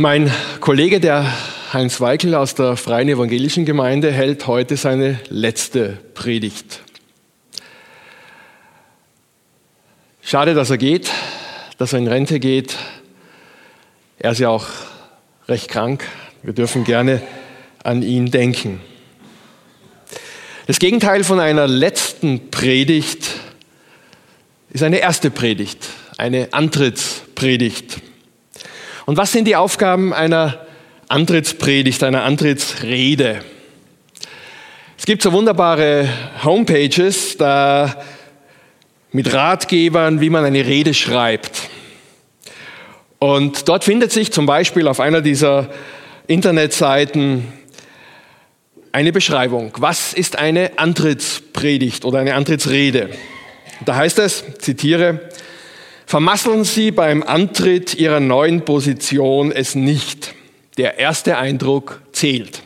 Mein Kollege, der Heinz Weikel aus der Freien Evangelischen Gemeinde, hält heute seine letzte Predigt. Schade, dass er geht, dass er in Rente geht. Er ist ja auch recht krank. Wir dürfen gerne an ihn denken. Das Gegenteil von einer letzten Predigt ist eine erste Predigt, eine Antrittspredigt. Und was sind die Aufgaben einer Antrittspredigt, einer Antrittsrede? Es gibt so wunderbare Homepages da mit Ratgebern, wie man eine Rede schreibt. Und dort findet sich zum Beispiel auf einer dieser Internetseiten eine Beschreibung. Was ist eine Antrittspredigt oder eine Antrittsrede? Da heißt es, zitiere: Vermasseln Sie beim Antritt Ihrer neuen Position es nicht. Der erste Eindruck zählt.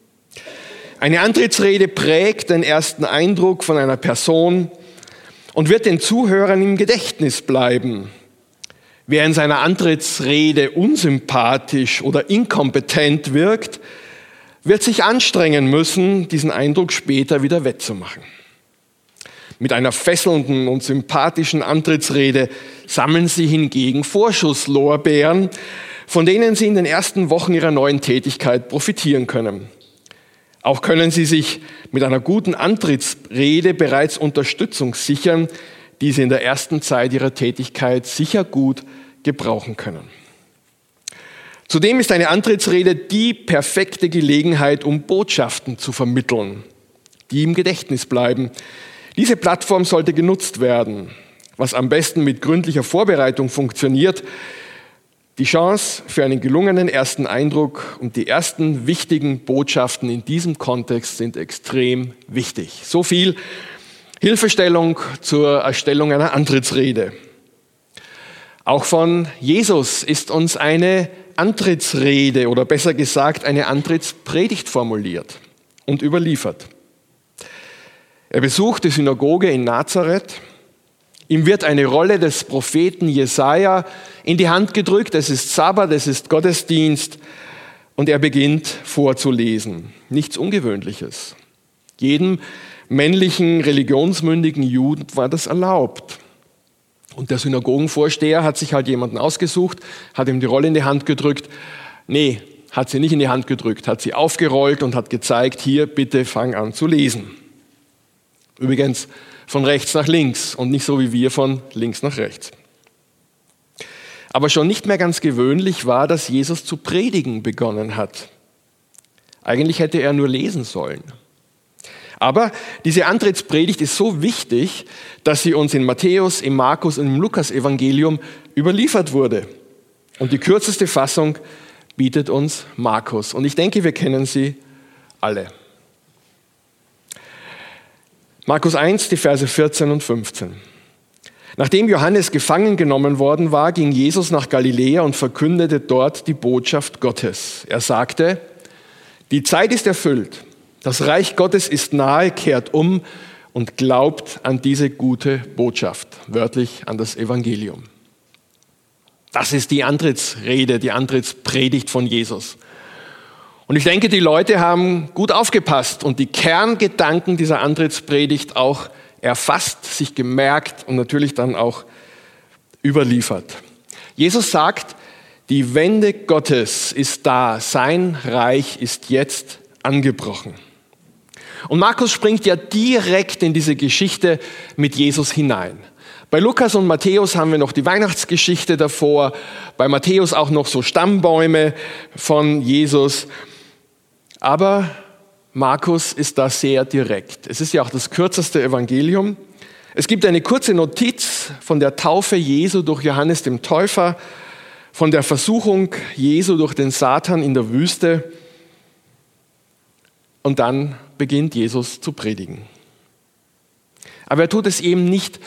Eine Antrittsrede prägt den ersten Eindruck von einer Person und wird den Zuhörern im Gedächtnis bleiben. Wer in seiner Antrittsrede unsympathisch oder inkompetent wirkt, wird sich anstrengen müssen, diesen Eindruck später wieder wettzumachen. Mit einer fesselnden und sympathischen Antrittsrede sammeln Sie hingegen Vorschusslorbeeren, von denen Sie in den ersten Wochen Ihrer neuen Tätigkeit profitieren können. Auch können Sie sich mit einer guten Antrittsrede bereits Unterstützung sichern, die Sie in der ersten Zeit Ihrer Tätigkeit sicher gut gebrauchen können. Zudem ist eine Antrittsrede die perfekte Gelegenheit, um Botschaften zu vermitteln, die im Gedächtnis bleiben. Diese Plattform sollte genutzt werden, was am besten mit gründlicher Vorbereitung funktioniert. Die Chance für einen gelungenen ersten Eindruck und die ersten wichtigen Botschaften in diesem Kontext sind extrem wichtig. So viel Hilfestellung zur Erstellung einer Antrittsrede. Auch von Jesus ist uns eine Antrittsrede oder besser gesagt eine Antrittspredigt formuliert und überliefert. Er besucht die Synagoge in Nazareth. Ihm wird eine Rolle des Propheten Jesaja in die Hand gedrückt. Es ist Sabbat, es ist Gottesdienst und er beginnt vorzulesen. Nichts Ungewöhnliches. Jedem männlichen, religionsmündigen Juden war das erlaubt. Und der Synagogenvorsteher hat sich halt jemanden ausgesucht, hat ihm die Rolle in die Hand gedrückt. Nee, hat sie nicht in die Hand gedrückt, hat sie aufgerollt und hat gezeigt, hier, bitte fang an zu lesen. Übrigens von rechts nach links und nicht so wie wir von links nach rechts. Aber schon nicht mehr ganz gewöhnlich war, dass Jesus zu predigen begonnen hat. Eigentlich hätte er nur lesen sollen. Aber diese Antrittspredigt ist so wichtig, dass sie uns in Matthäus, im Markus und im Lukas-Evangelium überliefert wurde. Und die kürzeste Fassung bietet uns Markus. Und ich denke, wir kennen sie alle. Markus 1, die Verse 14 und 15. Nachdem Johannes gefangen genommen worden war, ging Jesus nach Galiläa und verkündete dort die Botschaft Gottes. Er sagte: Die Zeit ist erfüllt, das Reich Gottes ist nahe, kehrt um und glaubt an diese gute Botschaft, wörtlich an das Evangelium. Das ist die Antrittsrede, die Antrittspredigt von Jesus. Und ich denke, die Leute haben gut aufgepasst und die Kerngedanken dieser Antrittspredigt auch erfasst, sich gemerkt und natürlich dann auch überliefert. Jesus sagt, die Wende Gottes ist da, sein Reich ist jetzt angebrochen. Und Markus springt ja direkt in diese Geschichte mit Jesus hinein. Bei Lukas und Matthäus haben wir noch die Weihnachtsgeschichte davor, bei Matthäus auch noch so Stammbäume von Jesus. Aber Markus ist da sehr direkt. Es ist ja auch das kürzeste Evangelium. Es gibt eine kurze Notiz von der Taufe Jesu durch Johannes dem Täufer, von der Versuchung Jesu durch den Satan in der Wüste. Und dann beginnt Jesus zu predigen. Aber er tut es eben nicht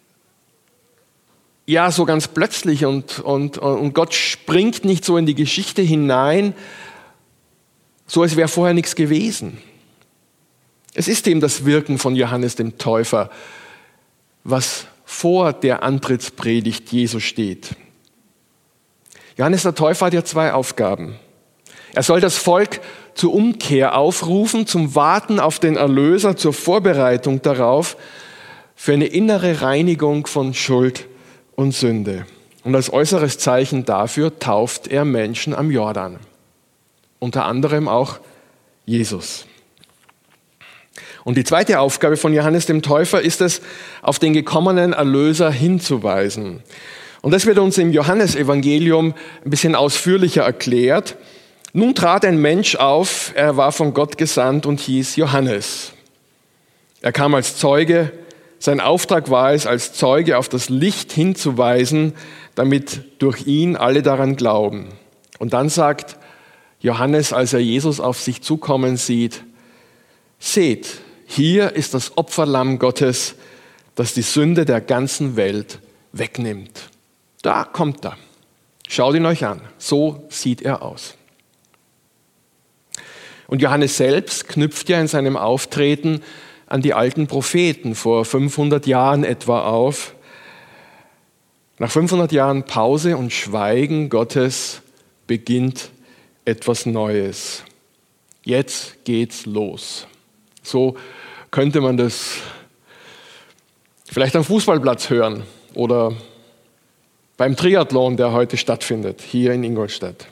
so ganz plötzlich und Gott springt nicht so in die Geschichte hinein, so als wäre vorher nichts gewesen. Es ist eben das Wirken von Johannes dem Täufer, was vor der Antrittspredigt Jesu steht. Johannes der Täufer hat ja zwei Aufgaben. Er soll das Volk zur Umkehr aufrufen, zum Warten auf den Erlöser, zur Vorbereitung darauf, für eine innere Reinigung von Schuld und Sünde. Und als äußeres Zeichen dafür tauft er Menschen am Jordan. Unter anderem auch Jesus. Und die zweite Aufgabe von Johannes dem Täufer ist es, auf den gekommenen Erlöser hinzuweisen. Und das wird uns im Johannesevangelium ein bisschen ausführlicher erklärt. Nun trat ein Mensch auf, er war von Gott gesandt und hieß Johannes. Er kam als Zeuge, sein Auftrag war es, als Zeuge auf das Licht hinzuweisen, damit durch ihn alle daran glauben. Und dann sagt Johannes, als er Jesus auf sich zukommen sieht, seht, hier ist das Opferlamm Gottes, das die Sünde der ganzen Welt wegnimmt. Da kommt er. Schaut ihn euch an. So sieht er aus. Und Johannes selbst knüpft ja in seinem Auftreten an die alten Propheten vor 500 Jahren etwa auf. Nach 500 Jahren Pause und Schweigen Gottes beginnt etwas Neues. Jetzt geht's los. So könnte man das vielleicht am Fußballplatz hören oder beim Triathlon, der heute stattfindet, hier in Ingolstadt.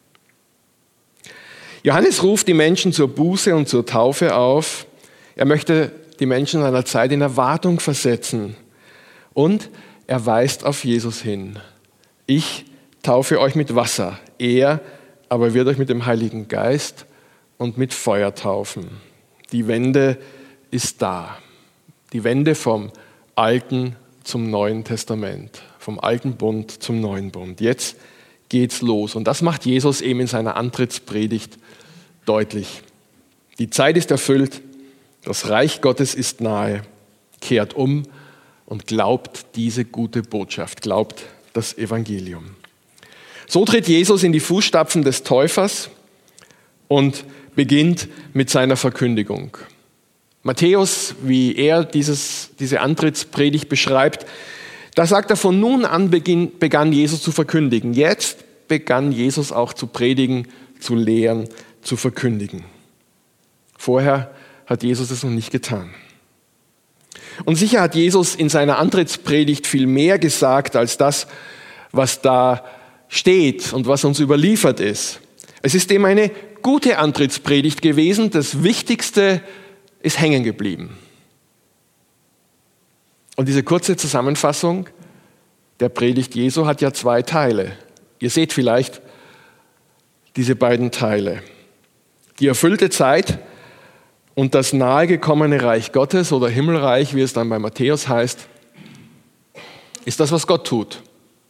Johannes ruft die Menschen zur Buße und zur Taufe auf. Er möchte die Menschen seiner Zeit in Erwartung versetzen. Und er weist auf Jesus hin. Ich taufe euch mit Wasser, er aber wird euch mit dem Heiligen Geist und mit Feuer taufen. Die Wende ist da. Die Wende vom Alten zum Neuen Testament, vom Alten Bund zum Neuen Bund. Jetzt geht's los. Und das macht Jesus eben in seiner Antrittspredigt deutlich. Die Zeit ist erfüllt, das Reich Gottes ist nahe. Kehrt um und glaubt diese gute Botschaft, glaubt das Evangelium. So tritt Jesus in die Fußstapfen des Täufers und beginnt mit seiner Verkündigung. Matthäus, wie er diese Antrittspredigt beschreibt, da sagt er, von nun an begann Jesus zu verkündigen. Jetzt begann Jesus auch zu predigen, zu lehren, zu verkündigen. Vorher hat Jesus es noch nicht getan. Und sicher hat Jesus in seiner Antrittspredigt viel mehr gesagt als das, was da steht und was uns überliefert ist. Es ist eben eine gute Antrittspredigt gewesen. Das Wichtigste ist hängen geblieben. Und diese kurze Zusammenfassung der Predigt Jesu hat ja zwei Teile. Ihr seht vielleicht diese beiden Teile. Die erfüllte Zeit und das nahegekommene Reich Gottes oder Himmelreich, wie es dann bei Matthäus heißt, ist das, was Gott tut.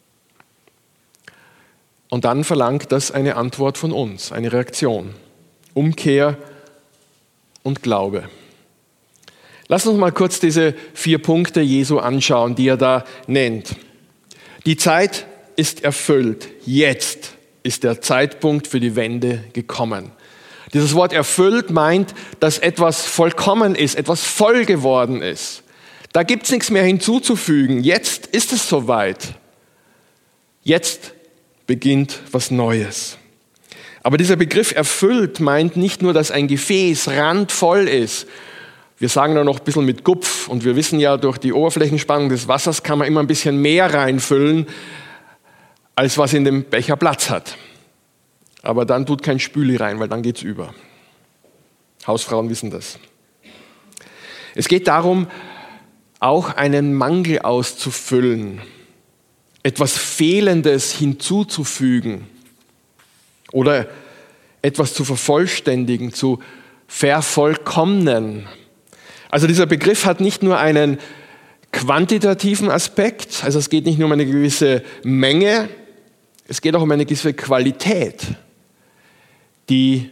Und dann verlangt das eine Antwort von uns, eine Reaktion, Umkehr und Glaube. Lass uns mal kurz diese 4 Punkte Jesu anschauen, die er da nennt. Die Zeit ist erfüllt. Jetzt ist der Zeitpunkt für die Wende gekommen. Dieses Wort erfüllt meint, dass etwas vollkommen ist, etwas voll geworden ist. Da gibt es nichts mehr hinzuzufügen. Jetzt ist es soweit. Jetzt beginnt was Neues. Aber dieser Begriff erfüllt meint nicht nur, dass ein Gefäß randvoll ist. Wir sagen da noch ein bisschen mit Gupf und wir wissen ja, durch die Oberflächenspannung des Wassers kann man immer ein bisschen mehr reinfüllen, als was in dem Becher Platz hat. Aber dann tut kein Spüli rein, weil dann geht's über. Hausfrauen wissen das. Es geht darum, auch einen Mangel auszufüllen, etwas Fehlendes hinzuzufügen oder etwas zu vervollständigen, zu vervollkommnen. Also dieser Begriff hat nicht nur einen quantitativen Aspekt, also es geht nicht nur um eine gewisse Menge, es geht auch um eine gewisse Qualität, die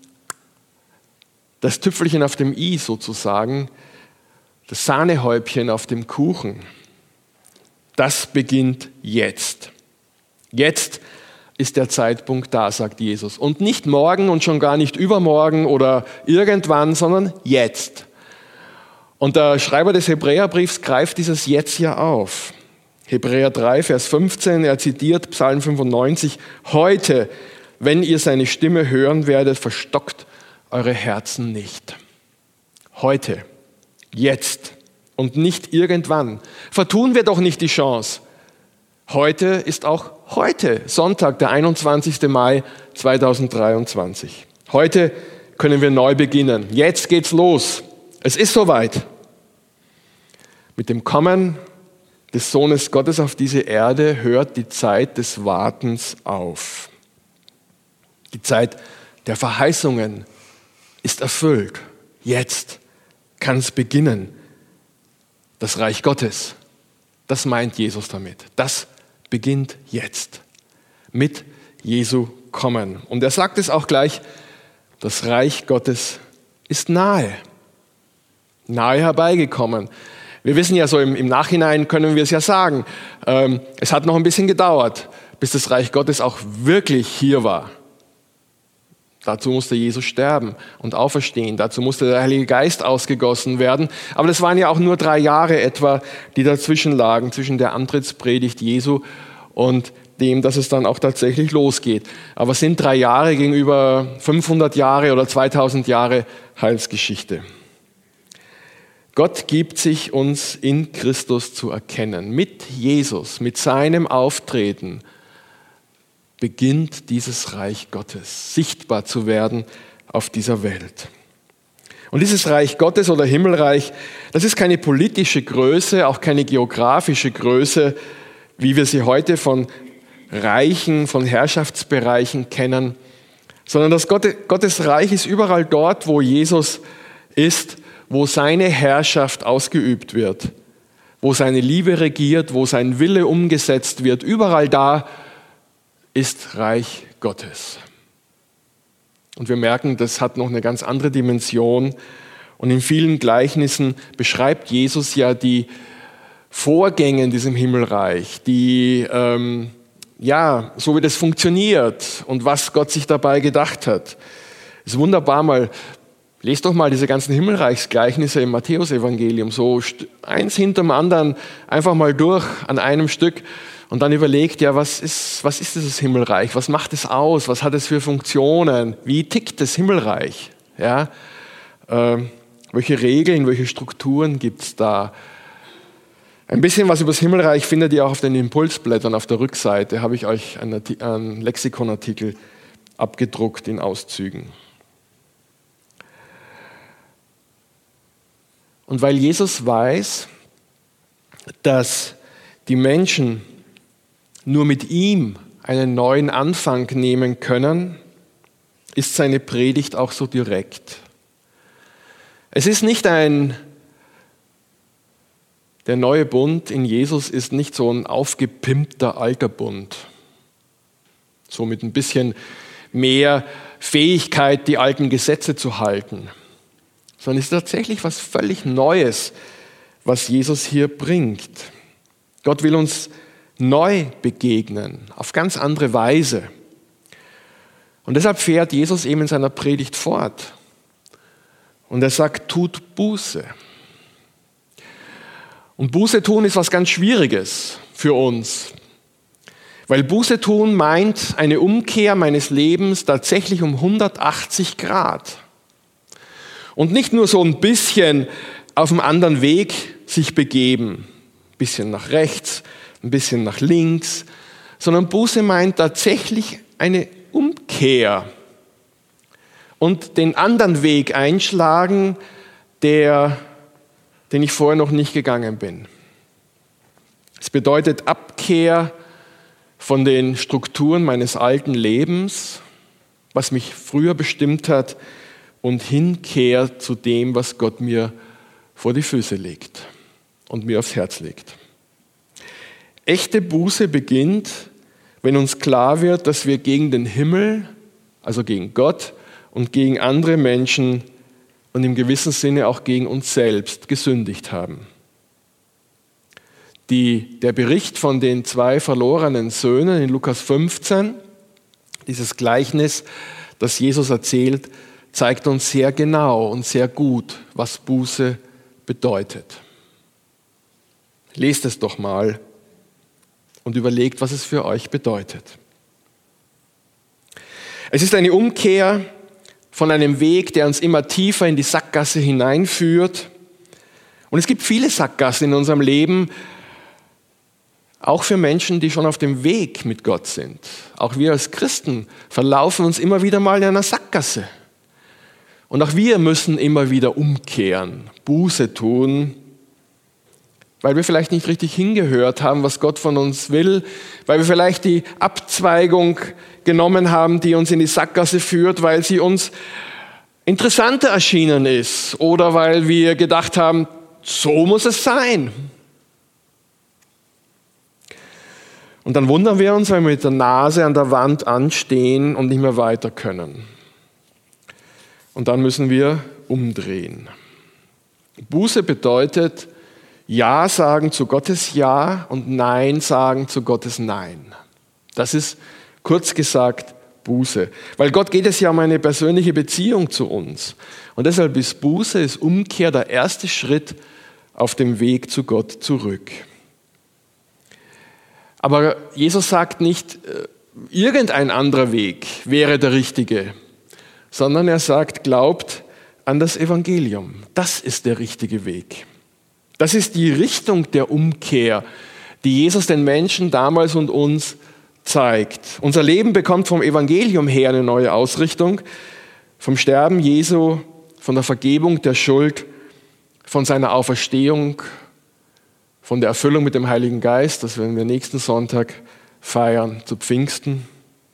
das Tüpfelchen auf dem i sozusagen, das Sahnehäubchen auf dem Kuchen, das beginnt jetzt. Jetzt ist der Zeitpunkt da, sagt Jesus. Und nicht morgen und schon gar nicht übermorgen oder irgendwann, sondern jetzt. Und der Schreiber des Hebräerbriefs greift dieses Jetzt ja auf. Hebräer 3, Vers 15, er zitiert Psalm 95, heute, wenn ihr seine Stimme hören werdet, verstockt eure Herzen nicht. Heute, jetzt und nicht irgendwann. Vertun wir doch nicht die Chance. Heute ist auch heute, Sonntag, der 21. Mai 2023. Heute können wir neu beginnen. Jetzt geht's los. Es ist soweit. Mit dem Kommen des Sohnes Gottes auf diese Erde hört die Zeit des Wartens auf. Die Zeit der Verheißungen ist erfüllt. Jetzt kann es beginnen. Das Reich Gottes, das meint Jesus damit. Das beginnt jetzt mit Jesu Kommen. Und er sagt es auch gleich, das Reich Gottes ist nahe herbeigekommen. Wir wissen ja so, im Nachhinein können wir es ja sagen, es hat noch ein bisschen gedauert, bis das Reich Gottes auch wirklich hier war. Dazu musste Jesus sterben und auferstehen. Dazu musste der Heilige Geist ausgegossen werden. Aber das waren ja auch nur 3 Jahre etwa, die dazwischen lagen, zwischen der Antrittspredigt Jesu und dem, dass es dann auch tatsächlich losgeht. Aber es sind 3 Jahre gegenüber 500 Jahre oder 2000 Jahre Heilsgeschichte. Gott gibt sich uns in Christus zu erkennen. Mit Jesus, mit seinem Auftreten beginnt dieses Reich Gottes sichtbar zu werden auf dieser Welt. Und dieses Reich Gottes oder Himmelreich, das ist keine politische Größe, auch keine geografische Größe, wie wir sie heute von Reichen, von Herrschaftsbereichen kennen, sondern das Gottes Reich ist überall dort, wo Jesus ist, wo seine Herrschaft ausgeübt wird, wo seine Liebe regiert, wo sein Wille umgesetzt wird. Überall da ist Reich Gottes. Und wir merken, das hat noch eine ganz andere Dimension. Und in vielen Gleichnissen beschreibt Jesus ja die Vorgänge in diesem Himmelreich, so wie das funktioniert und was Gott sich dabei gedacht hat. Es ist wunderbar, lest doch mal diese ganzen Himmelreichsgleichnisse im Matthäusevangelium, so eins hinter dem anderen einfach mal durch an einem Stück. Und dann überlegt, ja, was ist dieses Himmelreich? Was macht es aus? Was hat es für Funktionen? Wie tickt das Himmelreich? Ja, welche Regeln, welche Strukturen gibt es da? Ein bisschen was über das Himmelreich findet ihr auch auf den Impulsblättern auf der Rückseite. Habe ich euch einen Lexikonartikel abgedruckt in Auszügen. Und weil Jesus weiß, dass die Menschen nur mit ihm einen neuen Anfang nehmen können, ist seine Predigt auch so direkt. Es ist nicht der neue Bund in Jesus ist nicht so ein aufgepimpter alter Bund, so mit ein bisschen mehr Fähigkeit, die alten Gesetze zu halten, sondern es ist tatsächlich was völlig Neues, was Jesus hier bringt. Gott will uns neu begegnen, auf ganz andere Weise. Und deshalb fährt Jesus eben in seiner Predigt fort. Und er sagt, tut Buße. Und Buße tun ist was ganz Schwieriges für uns. Weil Buße tun meint eine Umkehr meines Lebens tatsächlich um 180 Grad. Und nicht nur so ein bisschen auf einem anderen Weg sich begeben, ein bisschen nach rechts, ein bisschen nach links, sondern Buße meint tatsächlich eine Umkehr und den anderen Weg einschlagen, den ich vorher noch nicht gegangen bin. Es bedeutet Abkehr von den Strukturen meines alten Lebens, was mich früher bestimmt hat, und Hinkehr zu dem, was Gott mir vor die Füße legt und mir aufs Herz legt. Echte Buße beginnt, wenn uns klar wird, dass wir gegen den Himmel, also gegen Gott und gegen andere Menschen und im gewissen Sinne auch gegen uns selbst gesündigt haben. Der Bericht von den 2 verlorenen Söhnen in Lukas 15, dieses Gleichnis, das Jesus erzählt, zeigt uns sehr genau und sehr gut, was Buße bedeutet. Lest es doch mal. und überlegt, was es für euch bedeutet. Es ist eine Umkehr von einem Weg, der uns immer tiefer in die Sackgasse hineinführt. Und es gibt viele Sackgassen in unserem Leben, auch für Menschen, die schon auf dem Weg mit Gott sind. Auch wir als Christen verlaufen uns immer wieder mal in einer Sackgasse. Und auch wir müssen immer wieder umkehren, Buße tun, weil wir vielleicht nicht richtig hingehört haben, was Gott von uns will, weil wir vielleicht die Abzweigung genommen haben, die uns in die Sackgasse führt, weil sie uns interessanter erschienen ist oder weil wir gedacht haben, so muss es sein. Und dann wundern wir uns, wenn wir mit der Nase an der Wand anstehen und nicht mehr weiter können. Und dann müssen wir umdrehen. Buße bedeutet, Ja sagen zu Gottes Ja und Nein sagen zu Gottes Nein. Das ist kurz gesagt Buße. Weil Gott geht es ja um eine persönliche Beziehung zu uns. Und deshalb ist Buße, ist Umkehr der erste Schritt auf dem Weg zu Gott zurück. Aber Jesus sagt nicht, irgendein anderer Weg wäre der richtige, sondern er sagt, glaubt an das Evangelium. Das ist der richtige Weg. Das ist die Richtung der Umkehr, die Jesus den Menschen damals und uns zeigt. Unser Leben bekommt vom Evangelium her eine neue Ausrichtung, vom Sterben Jesu, von der Vergebung der Schuld, von seiner Auferstehung, von der Erfüllung mit dem Heiligen Geist, das werden wir nächsten Sonntag feiern, zu Pfingsten.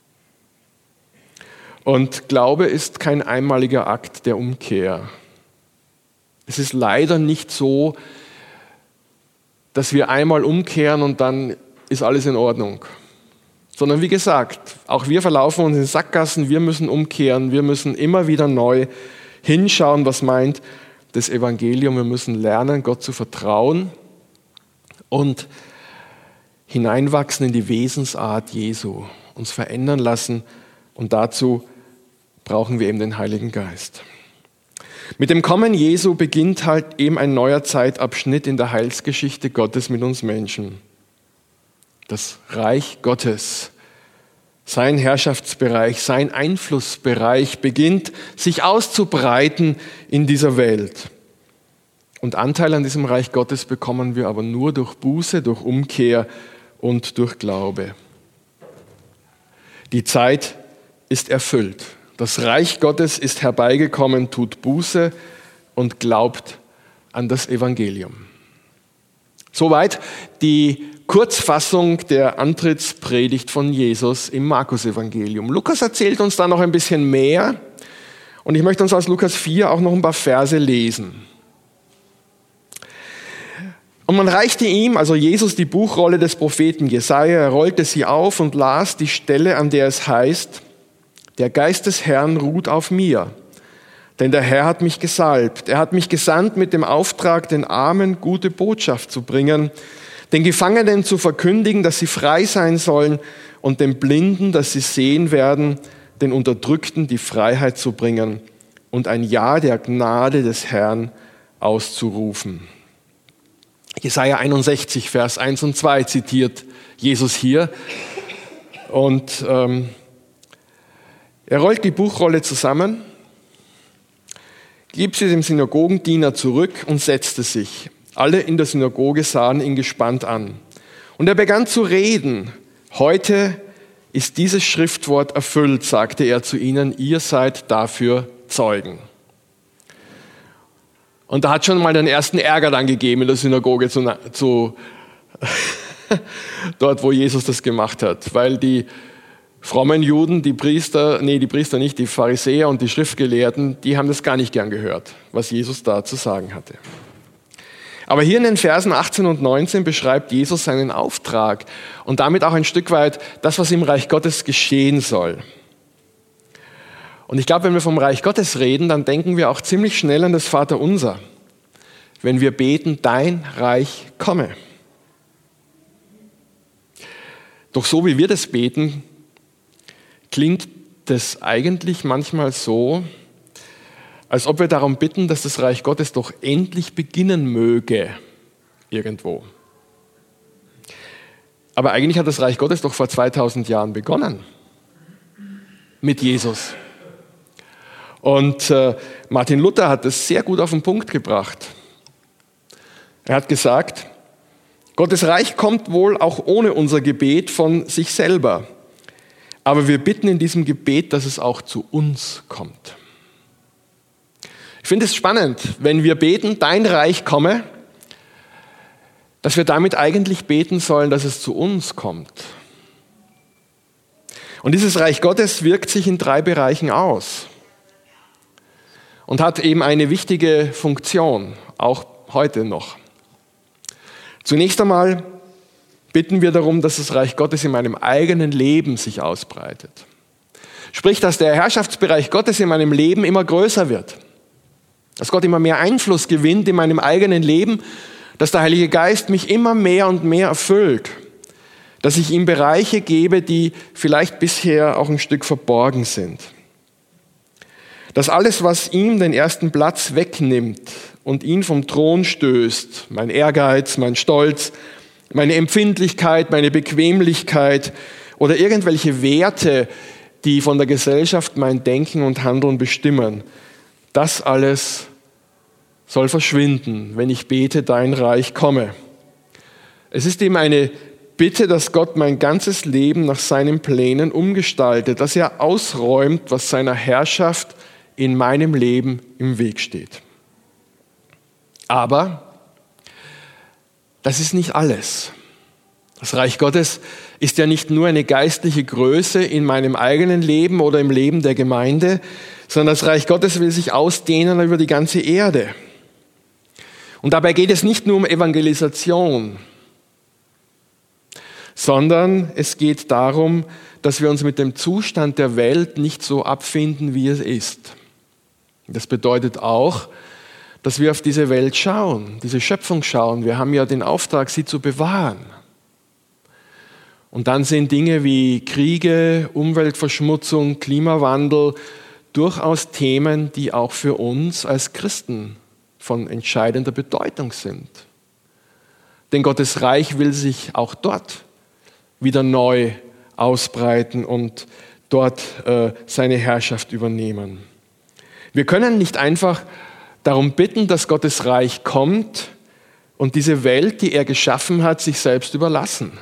Und Glaube ist kein einmaliger Akt der Umkehr. Es ist leider nicht so, dass wir einmal umkehren und dann ist alles in Ordnung. Sondern wie gesagt, auch wir verlaufen uns in Sackgassen, wir müssen umkehren, wir müssen immer wieder neu hinschauen, was meint das Evangelium. Wir müssen lernen, Gott zu vertrauen und hineinwachsen in die Wesensart Jesu, uns verändern lassen und dazu brauchen wir eben den Heiligen Geist. Mit dem Kommen Jesu beginnt halt eben ein neuer Zeitabschnitt in der Heilsgeschichte Gottes mit uns Menschen. Das Reich Gottes, sein Herrschaftsbereich, sein Einflussbereich beginnt sich auszubreiten in dieser Welt. Und Anteil an diesem Reich Gottes bekommen wir aber nur durch Buße, durch Umkehr und durch Glaube. Die Zeit ist erfüllt. Das Reich Gottes ist herbeigekommen, tut Buße und glaubt an das Evangelium. Soweit die Kurzfassung der Antrittspredigt von Jesus im Markus-Evangelium. Lukas erzählt uns da noch ein bisschen mehr und ich möchte uns aus Lukas 4 auch noch ein paar Verse lesen. Und man reichte ihm, also Jesus, die Buchrolle des Propheten Jesaja, er rollte sie auf und las die Stelle, an der es heißt: Der Geist des Herrn ruht auf mir, denn der Herr hat mich gesalbt. Er hat mich gesandt mit dem Auftrag, den Armen gute Botschaft zu bringen, den Gefangenen zu verkündigen, dass sie frei sein sollen, und den Blinden, dass sie sehen werden, den Unterdrückten die Freiheit zu bringen und ein Ja der Gnade des Herrn auszurufen. Jesaja 61, Vers 1 und 2 zitiert Jesus hier. Und er rollt die Buchrolle zusammen, gibt sie dem Synagogendiener zurück und setzte sich. Alle in der Synagoge sahen ihn gespannt an. Und er begann zu reden. Heute ist dieses Schriftwort erfüllt, sagte er zu ihnen, ihr seid dafür Zeugen. Und da hat schon mal den ersten Ärger dann gegeben in der Synagoge dort, wo Jesus das gemacht hat, weil die frommen Juden, die Priester nicht, die Pharisäer und die Schriftgelehrten, die haben das gar nicht gern gehört, was Jesus da zu sagen hatte. Aber hier in den Versen 18 und 19 beschreibt Jesus seinen Auftrag und damit auch ein Stück weit das, was im Reich Gottes geschehen soll. Und ich glaube, wenn wir vom Reich Gottes reden, dann denken wir auch ziemlich schnell an das Vaterunser, wenn wir beten, dein Reich komme. Doch so wie wir das beten, klingt das eigentlich manchmal so, als ob wir darum bitten, dass das Reich Gottes doch endlich beginnen möge irgendwo. Aber eigentlich hat das Reich Gottes doch vor 2000 Jahren begonnen. Mit Jesus. Und Martin Luther hat das sehr gut auf den Punkt gebracht. Er hat gesagt, Gottes Reich kommt wohl auch ohne unser Gebet von sich selber. Aber wir bitten in diesem Gebet, dass es auch zu uns kommt. Ich finde es spannend, wenn wir beten, dein Reich komme, dass wir damit eigentlich beten sollen, dass es zu uns kommt. Und dieses Reich Gottes wirkt sich in 3 Bereichen aus und hat eben eine wichtige Funktion, auch heute noch. Zunächst einmal bitten wir darum, dass das Reich Gottes in meinem eigenen Leben sich ausbreitet. Sprich, dass der Herrschaftsbereich Gottes in meinem Leben immer größer wird. Dass Gott immer mehr Einfluss gewinnt in meinem eigenen Leben, dass der Heilige Geist mich immer mehr und mehr erfüllt. Dass ich ihm Bereiche gebe, die vielleicht bisher auch ein Stück verborgen sind. Dass alles, was ihm den ersten Platz wegnimmt und ihn vom Thron stößt, mein Ehrgeiz, mein Stolz, meine Empfindlichkeit, meine Bequemlichkeit oder irgendwelche Werte, die von der Gesellschaft mein Denken und Handeln bestimmen, das alles soll verschwinden, wenn ich bete, dein Reich komme. Es ist eben eine Bitte, dass Gott mein ganzes Leben nach seinen Plänen umgestaltet, dass er ausräumt, was seiner Herrschaft in meinem Leben im Weg steht. Aber das ist nicht alles. Das Reich Gottes ist ja nicht nur eine geistliche Größe in meinem eigenen Leben oder im Leben der Gemeinde, sondern das Reich Gottes will sich ausdehnen über die ganze Erde. Und dabei geht es nicht nur um Evangelisation, sondern es geht darum, dass wir uns mit dem Zustand der Welt nicht so abfinden, wie es ist. Das bedeutet auch, dass wir auf diese Welt schauen, diese Schöpfung schauen. Wir haben ja den Auftrag, sie zu bewahren. Und dann sind Dinge wie Kriege, Umweltverschmutzung, Klimawandel durchaus Themen, die auch für uns als Christen von entscheidender Bedeutung sind. Denn Gottes Reich will sich auch dort wieder neu ausbreiten und dort seine Herrschaft übernehmen. Wir können nicht einfach darum bitten, dass Gottes Reich kommt und diese Welt, die er geschaffen hat, sich selbst überlassen.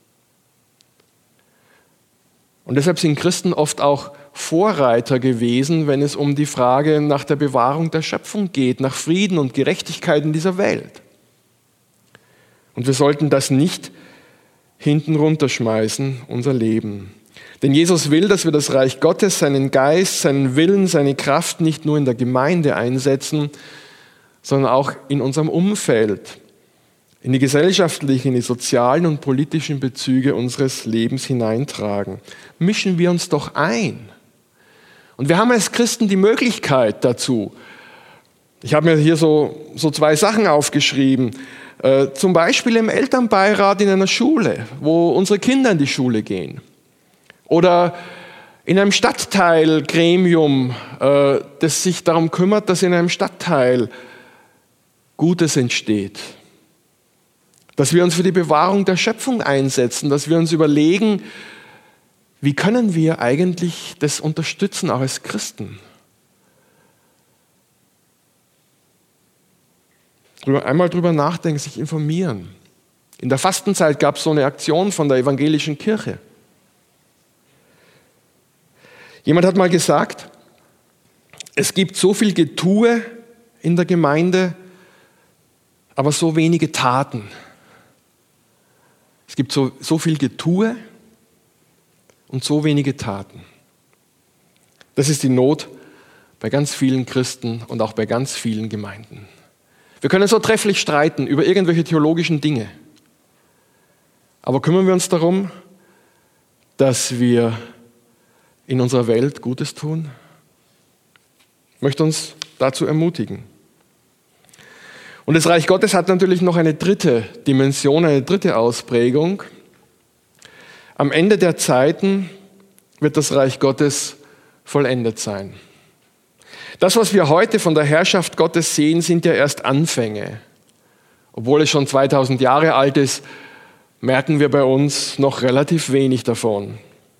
Und deshalb sind Christen oft auch Vorreiter gewesen, wenn es um die Frage nach der Bewahrung der Schöpfung geht, nach Frieden und Gerechtigkeit in dieser Welt. Und wir sollten das nicht hinten runterschmeißen, unser Leben. Denn Jesus will, dass wir das Reich Gottes, seinen Geist, seinen Willen, seine Kraft nicht nur in der Gemeinde einsetzen, sondern auch in unserem Umfeld, in die gesellschaftlichen, in die sozialen und politischen Bezüge unseres Lebens hineintragen. Mischen wir uns doch ein. Und wir haben als Christen die Möglichkeit dazu. Ich habe mir hier so 2 Sachen aufgeschrieben. Zum Beispiel im Elternbeirat in einer Schule, wo unsere Kinder in die Schule gehen. Oder in einem Stadtteilgremium, das sich darum kümmert, dass in einem Stadtteil Gutes entsteht. Dass wir uns für die Bewahrung der Schöpfung einsetzen, dass wir uns überlegen, wie können wir eigentlich das unterstützen, auch als Christen. Einmal drüber nachdenken, sich informieren. In der Fastenzeit gab es so eine Aktion von der evangelischen Kirche. Jemand hat mal gesagt, es gibt so viel Getue in der Gemeinde, aber so wenige Taten. Es gibt so viel Getue und so wenige Taten. Das ist die Not bei ganz vielen Christen und auch bei ganz vielen Gemeinden. Wir können so trefflich streiten über irgendwelche theologischen Dinge. Aber kümmern wir uns darum, dass wir in unserer Welt Gutes tun? Ich möchte uns dazu ermutigen. Und das Reich Gottes hat natürlich noch eine dritte Dimension, eine dritte Ausprägung. Am Ende der Zeiten wird das Reich Gottes vollendet sein. Das, was wir heute von der Herrschaft Gottes sehen, sind ja erst Anfänge. Obwohl es schon 2000 Jahre alt ist, merken wir bei uns noch relativ wenig davon.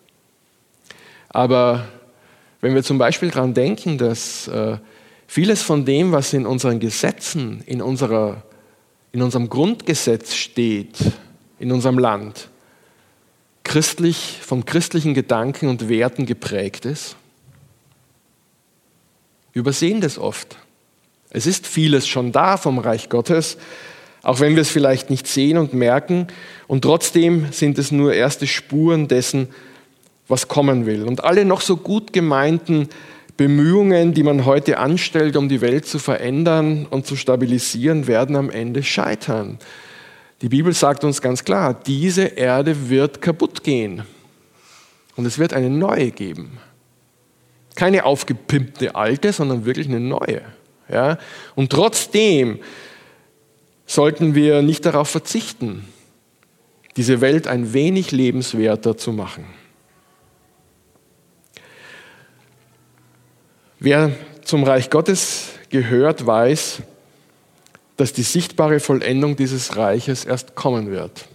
Aber wenn wir zum Beispiel daran denken, dass vieles von dem, was in unseren Gesetzen, in unserem Grundgesetz steht, in unserem Land, vom christlichen Gedanken und Werten geprägt ist, wir übersehen das oft. Es ist vieles schon da vom Reich Gottes, auch wenn wir es vielleicht nicht sehen und merken. Und trotzdem sind es nur erste Spuren dessen, was kommen will. Und alle noch so gut gemeinten Bemühungen, die man heute anstellt, um die Welt zu verändern und zu stabilisieren, werden am Ende scheitern. Die Bibel sagt uns ganz klar, diese Erde wird kaputt gehen. Und es wird eine neue geben. Keine aufgepimpte alte, sondern wirklich eine neue. Ja? Und trotzdem sollten wir nicht darauf verzichten, diese Welt ein wenig lebenswerter zu machen. Wer zum Reich Gottes gehört, weiß, dass die sichtbare Vollendung dieses Reiches erst kommen wird.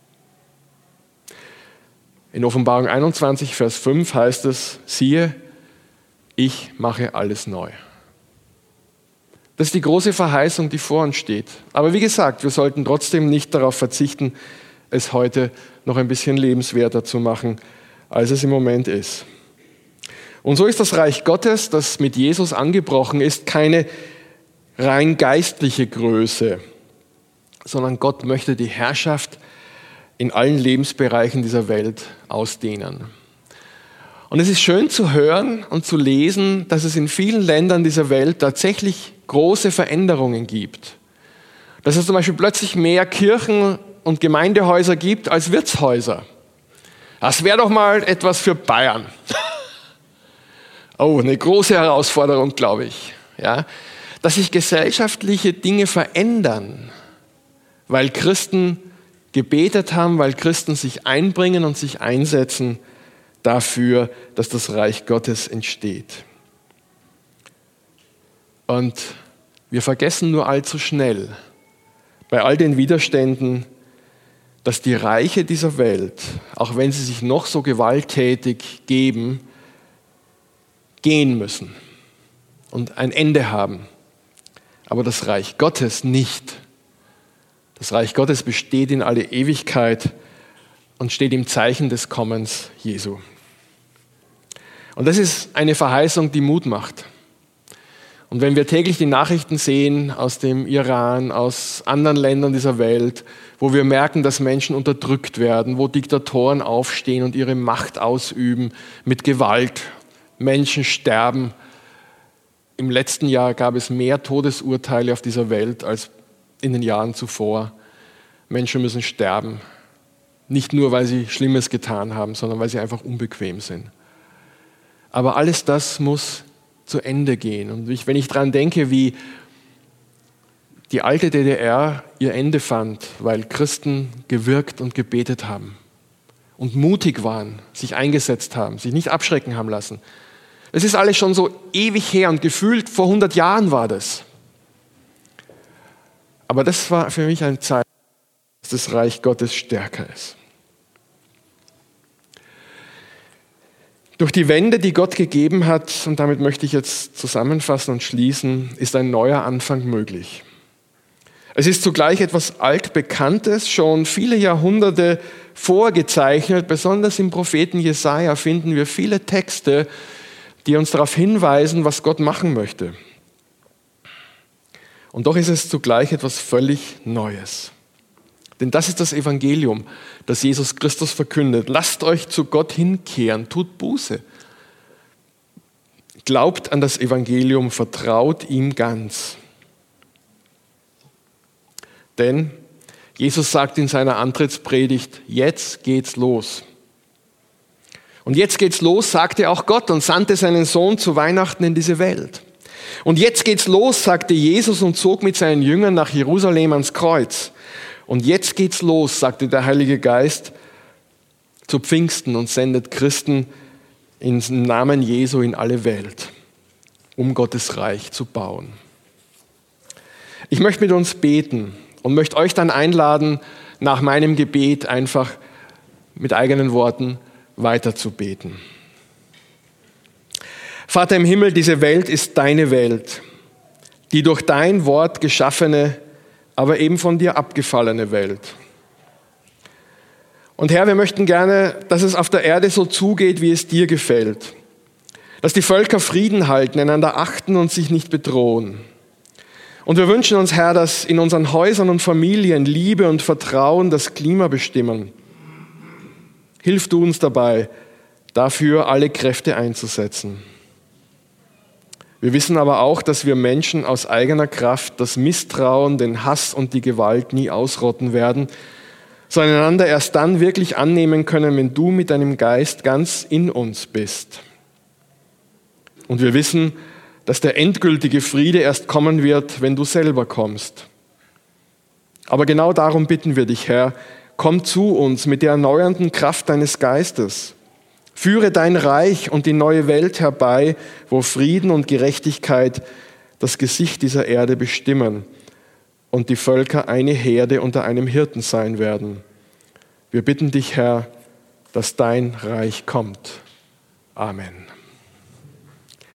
In Offenbarung 21, Vers 5 heißt es, siehe, ich mache alles neu. Das ist die große Verheißung, die vor uns steht. Aber wie gesagt, wir sollten trotzdem nicht darauf verzichten, es heute noch ein bisschen lebenswerter zu machen, als es im Moment ist. Und so ist das Reich Gottes, das mit Jesus angebrochen ist, keine rein geistliche Größe, sondern Gott möchte die Herrschaft in allen Lebensbereichen dieser Welt ausdehnen. Und es ist schön zu hören und zu lesen, dass es in vielen Ländern dieser Welt tatsächlich große Veränderungen gibt. Dass es zum Beispiel plötzlich mehr Kirchen und Gemeindehäuser gibt als Wirtshäuser. Das wäre doch mal etwas für Bayern. Oh, eine große Herausforderung, glaube ich. Ja, dass sich gesellschaftliche Dinge verändern, weil Christen gebetet haben, weil Christen sich einbringen und sich einsetzen dafür, dass das Reich Gottes entsteht. Und wir vergessen nur allzu schnell, bei all den Widerständen, dass die Reiche dieser Welt, auch wenn sie sich noch so gewalttätig geben, gehen müssen und ein Ende haben. Aber das Reich Gottes nicht. Das Reich Gottes besteht in alle Ewigkeit und steht im Zeichen des Kommens Jesu. Und das ist eine Verheißung, die Mut macht. Und wenn wir täglich die Nachrichten sehen aus dem Iran, aus anderen Ländern dieser Welt, wo wir merken, dass Menschen unterdrückt werden, wo Diktatoren aufstehen und ihre Macht ausüben mit Gewalt, Menschen sterben. Im letzten Jahr gab es mehr Todesurteile auf dieser Welt als in den Jahren zuvor. Menschen müssen sterben. Nicht nur, weil sie Schlimmes getan haben, sondern weil sie einfach unbequem sind. Aber alles das muss zu Ende gehen. Und wenn ich daran denke, wie die alte DDR ihr Ende fand, weil Christen gewirkt und gebetet haben und mutig waren, sich eingesetzt haben, sich nicht abschrecken haben lassen. Es ist alles schon so ewig her und gefühlt vor 100 Jahren war das. Aber das war für mich ein Zeichen, dass das Reich Gottes stärker ist. Durch die Wende, die Gott gegeben hat, und damit möchte ich jetzt zusammenfassen und schließen, ist ein neuer Anfang möglich. Es ist zugleich etwas Altbekanntes, schon viele Jahrhunderte vorgezeichnet. Besonders im Propheten Jesaja finden wir viele Texte, die uns darauf hinweisen, was Gott machen möchte. Und doch ist es zugleich etwas völlig Neues. Denn das ist das Evangelium, das Jesus Christus verkündet. Lasst euch zu Gott hinkehren, tut Buße. Glaubt an das Evangelium, vertraut ihm ganz. Denn Jesus sagt in seiner Antrittspredigt, jetzt geht's los. Und jetzt geht's los, sagte auch Gott und sandte seinen Sohn zu Weihnachten in diese Welt. Und jetzt geht's los, sagte Jesus und zog mit seinen Jüngern nach Jerusalem ans Kreuz. Und jetzt geht's los, sagte der Heilige Geist, zu Pfingsten und sendet Christen im Namen Jesu in alle Welt, um Gottes Reich zu bauen. Ich möchte mit uns beten und möchte euch dann einladen, nach meinem Gebet einfach mit eigenen Worten weiterzubeten. Vater im Himmel, diese Welt ist deine Welt, die durch dein Wort geschaffene, aber eben von dir abgefallene Welt. Und Herr, wir möchten gerne, dass es auf der Erde so zugeht, wie es dir gefällt. Dass die Völker Frieden halten, einander achten und sich nicht bedrohen. Und wir wünschen uns, Herr, dass in unseren Häusern und Familien Liebe und Vertrauen das Klima bestimmen. Hilf du uns dabei, dafür alle Kräfte einzusetzen. Wir wissen aber auch, dass wir Menschen aus eigener Kraft das Misstrauen, den Hass und die Gewalt nie ausrotten werden, sondern einander erst dann wirklich annehmen können, wenn du mit deinem Geist ganz in uns bist. Und wir wissen, dass der endgültige Friede erst kommen wird, wenn du selber kommst. Aber genau darum bitten wir dich, Herr, komm zu uns mit der erneuernden Kraft deines Geistes. Führe dein Reich und die neue Welt herbei, wo Frieden und Gerechtigkeit das Gesicht dieser Erde bestimmen und die Völker eine Herde unter einem Hirten sein werden. Wir bitten dich, Herr, dass dein Reich kommt. Amen.